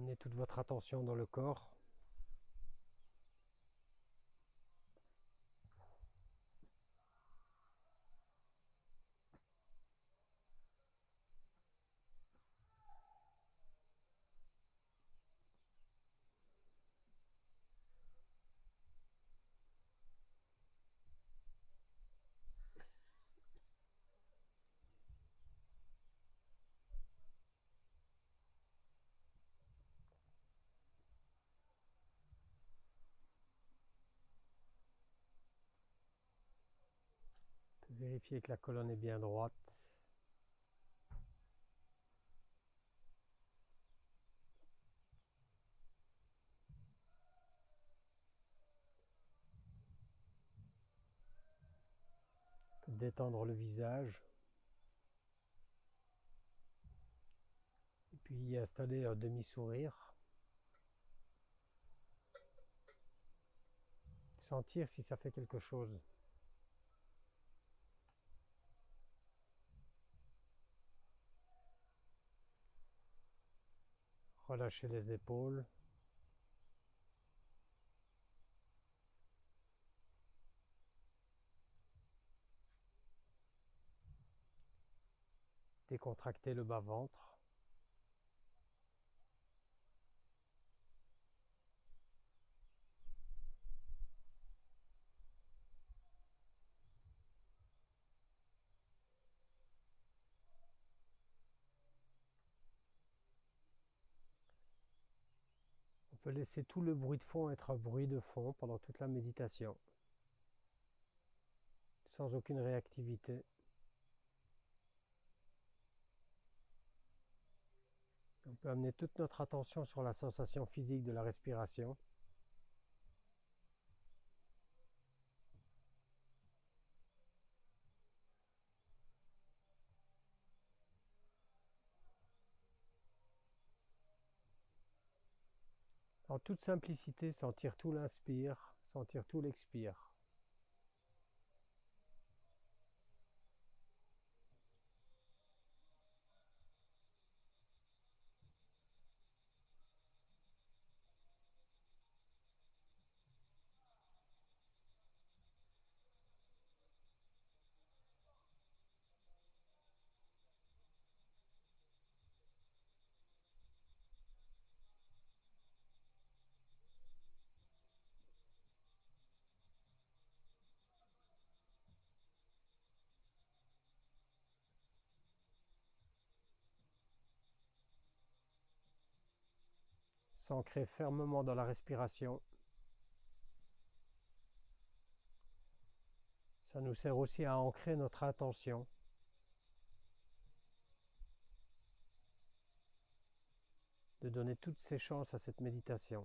Amenez toute votre attention dans le corps. Vérifiez que la colonne est bien droite. Détendre le visage. Et puis installer un demi-sourire. Sentir si ça fait quelque chose. Relâchez les épaules. Décontractez le bas-ventre. On peut laisser tout le bruit de fond être un bruit de fond pendant toute la méditation, sans aucune réactivité. On peut amener toute notre attention sur la sensation physique de la respiration. En toute simplicité, sentir tout l'inspire, sentir tout l'expire. S'ancrer fermement dans la respiration. Ça nous sert aussi à ancrer notre intention. De donner toutes ses chances à cette méditation.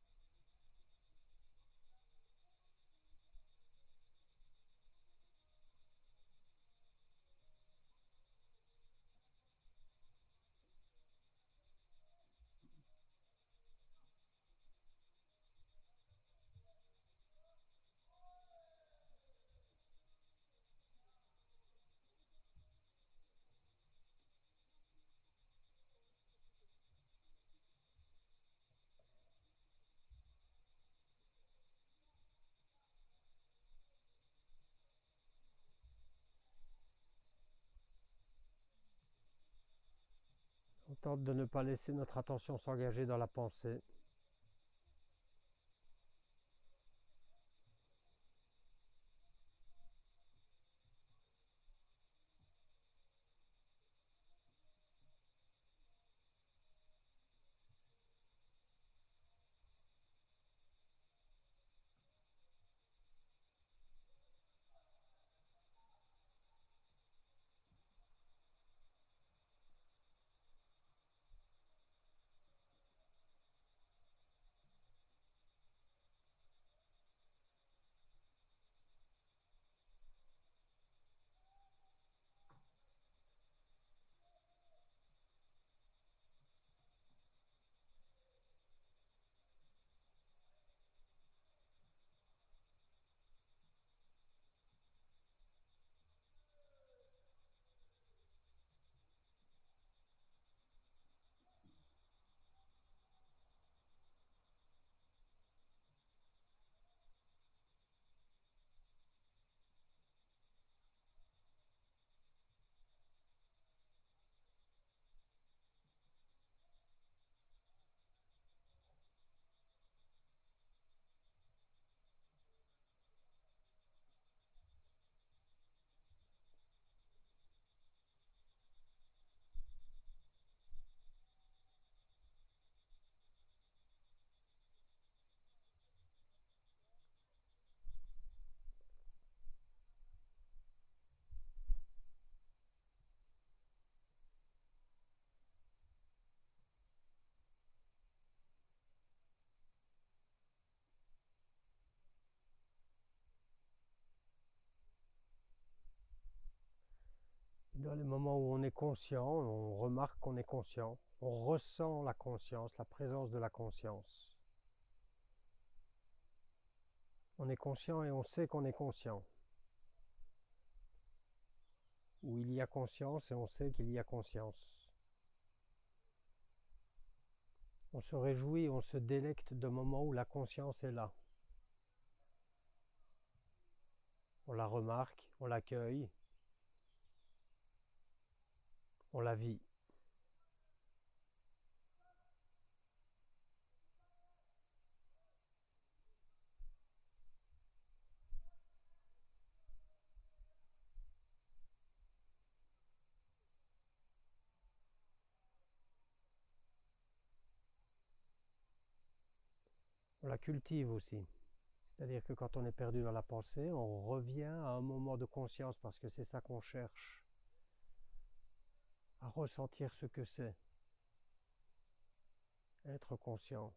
On tente de ne pas laisser notre attention s'engager dans la pensée. moment où on est conscient, on remarque qu'on est conscient, on ressent la conscience, la présence de la conscience. On est conscient et on sait qu'on est conscient. Où il y a conscience et on sait qu'il y a conscience. On se réjouit, on se délecte d'un moment où la conscience est là. On la remarque, on l'accueille, on la vit. On la cultive aussi. C'est-à-dire que quand on est perdu dans la pensée, on revient à un moment de conscience parce que c'est ça qu'on cherche. À ressentir ce que c'est. Être conscient.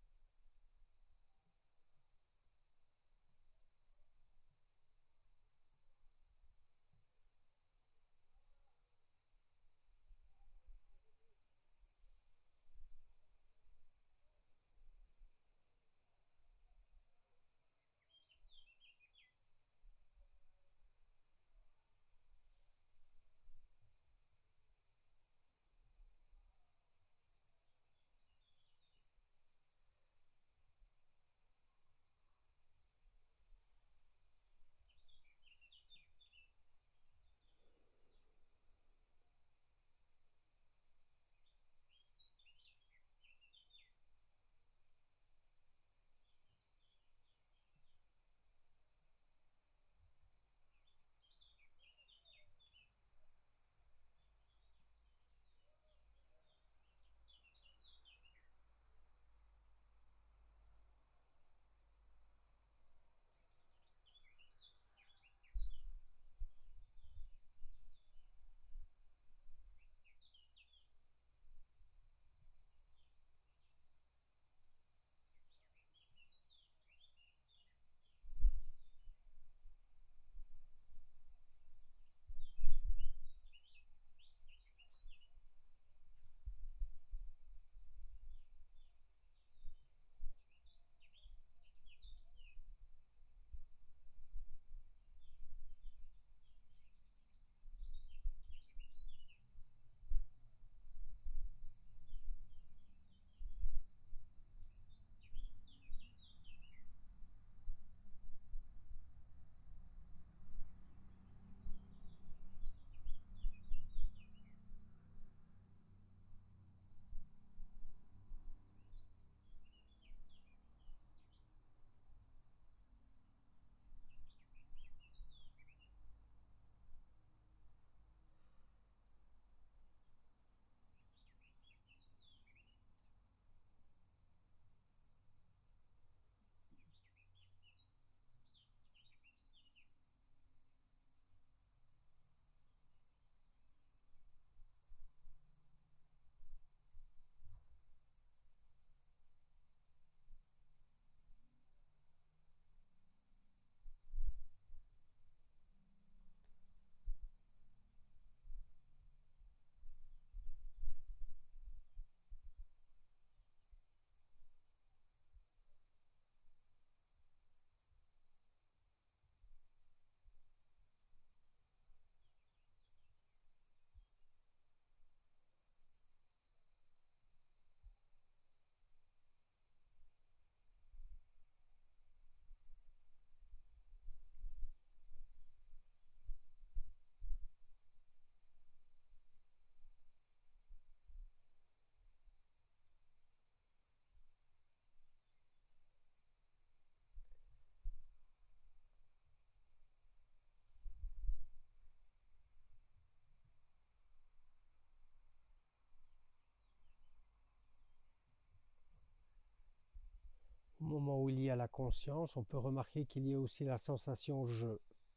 Au moment où il y a la conscience, on peut remarquer qu'il y a aussi la sensation je.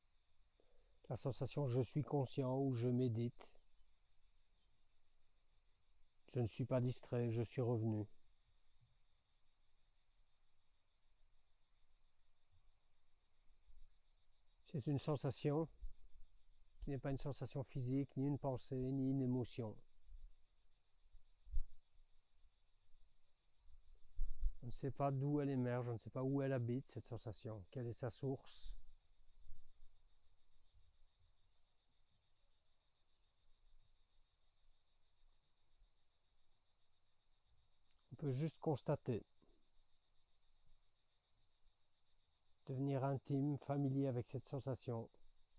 La sensation je suis conscient ou je médite. Je ne suis pas distrait, je suis revenu. C'est une sensation qui n'est pas une sensation physique, ni une pensée, ni une émotion. Je ne sais pas d'où elle émerge, je ne sais pas où elle habite, cette sensation, quelle est sa source. On peut juste constater, devenir intime, familier avec cette sensation.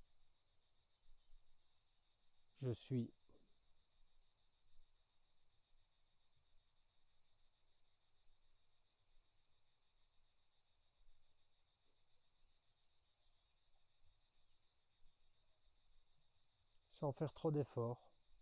Je suis. Sans faire trop d'efforts.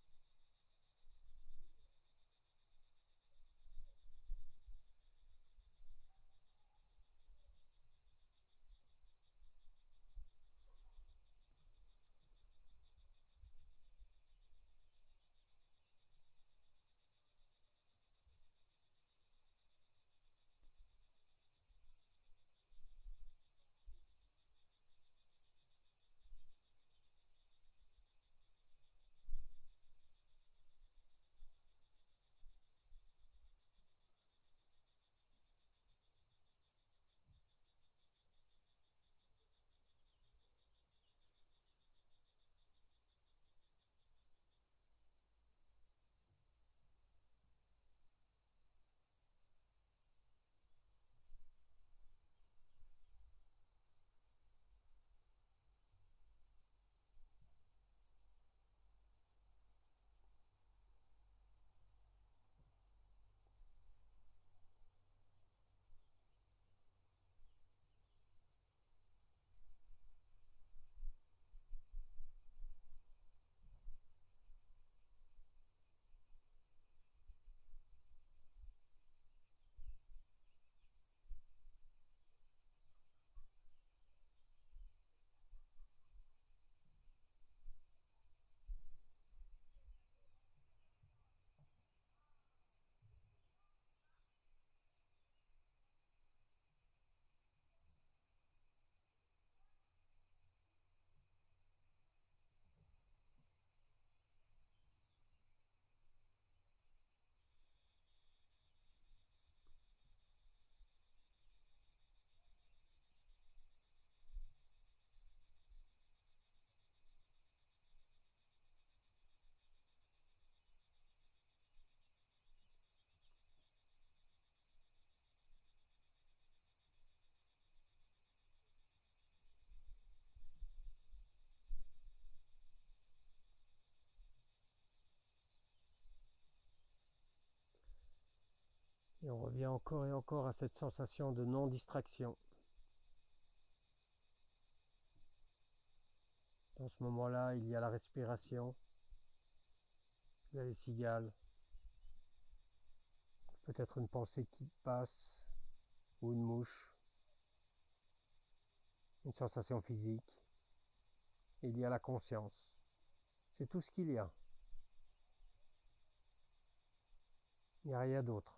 Et on revient encore et encore à cette sensation de non-distraction. Dans ce moment-là, il y a la respiration, il y a les cigales, peut-être une pensée qui passe, ou une mouche, une sensation physique. Et il y a la conscience. C'est tout ce qu'il y a. Il n'y a rien d'autre.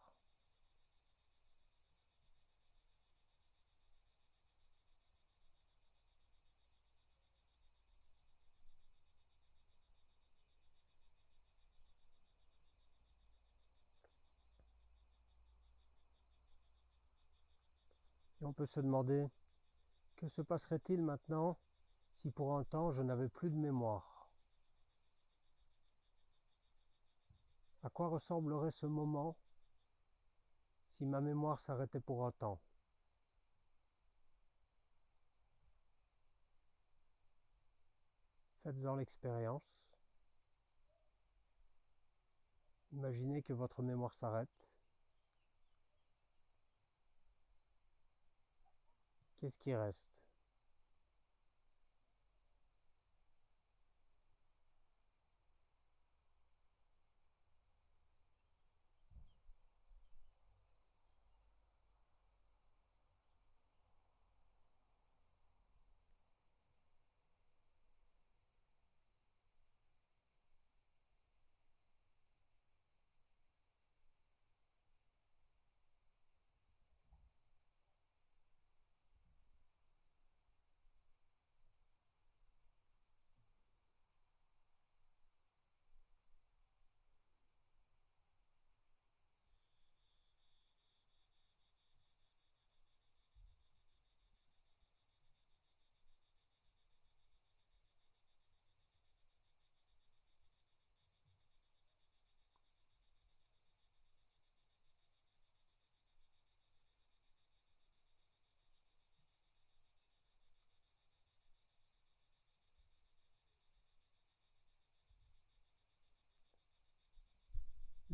Et on peut se demander, que se passerait-il maintenant si pour un temps je n'avais plus de mémoire? À quoi ressemblerait ce moment si ma mémoire s'arrêtait pour un temps? Faites-en l'expérience. Imaginez que votre mémoire s'arrête. Qu'est-ce qui reste?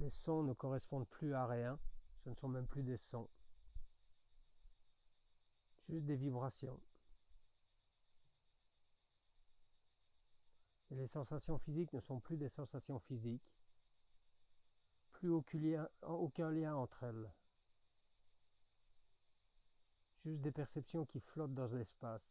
Les sons ne correspondent plus à rien, ce ne sont même plus des sons, juste des vibrations. Et les sensations physiques ne sont plus des sensations physiques, plus aucun lien entre elles. Juste des perceptions qui flottent dans l'espace.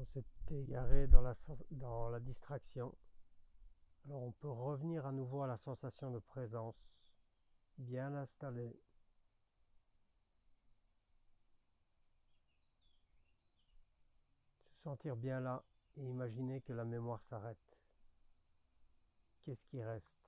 on s'est égaré dans la distraction. Alors on peut revenir à nouveau à la sensation de présence, bien installée. Se sentir bien là et imaginer que la mémoire s'arrête. Qu'est-ce qui reste?